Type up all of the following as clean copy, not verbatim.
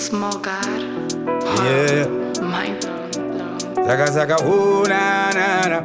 Small God. Yeah. Mind blown. Zaga zaga ooh na na na.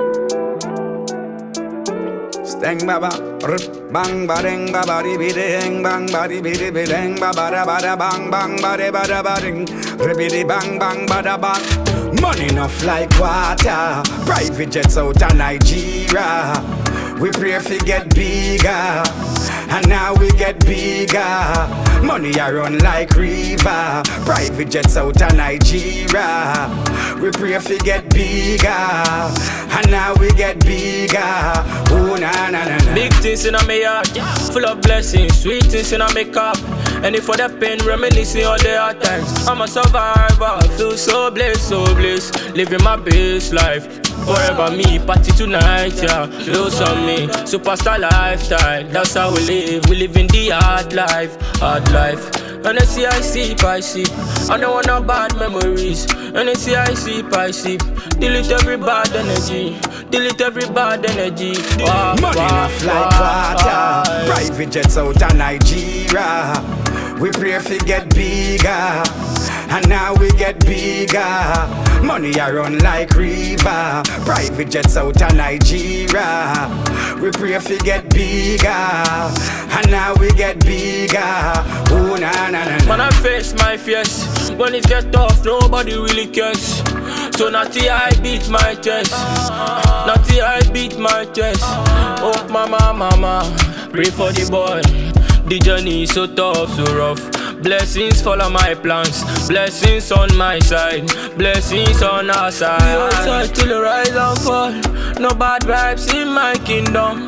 Stang baba, bang badeng babadi bideng bang badi bidi bideng babada bada bang bang bade bada bading, ribidi bang bang bada bang. Money enough like water, private jets out of Nigeria. We pray fi get bigger, and now we get bigger. Money a run like river, private jets out of Nigeria. We pray fi get bigger, and now we get bigger. Oh na na na na. Big things in my yard, full of blessings, sweet things in my cup. And if for the pain, reminiscing all the hard times. I'm a survivor, feel so blessed, living my best life. Forever me, party tonight, yeah. Lose on me, superstar lifestyle. That's how we live in the hard life, hard life. And I sip, I don't want no bad memories. And I sip, delete every bad energy, delete every bad energy. Money enough like water, private jets out of Nigeria. We pray fi get bigger, and now we get bigger. Money a run like river, private jets out of Nigeria. We pray fi get bigger, and now we get bigger. Oh na na na na. Man, I face my fears. When it get tough, nobody really cares. So naughty I beat my chest, naughty I beat my chest. Oh mama, pray for the boy. The journey is so tough, so rough. Blessings follow my plans, blessings on my side, blessings on our side. We outside till the rise and fall. No bad vibes in my kingdom.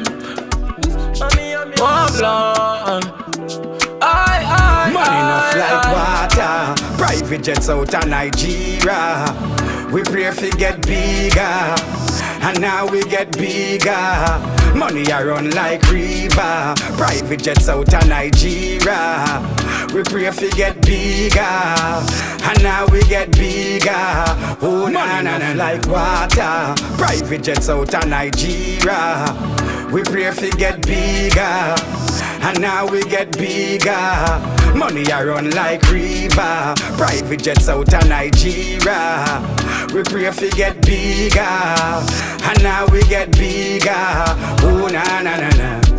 One plan. Money enough like water, private jets out of Nigeria. We pray fi get bigger, and now we get bigger. Money a run like river, private jets out of Nigeria. We pray fi get bigger, and now we get bigger. Oh na na na, like water, private jets out of Nigeria. We pray fi get bigger, and now we get bigger. Money a run like river, private jets out of Nigeria. We pray fi get bigger, and now we get bigger. Oh na na na na.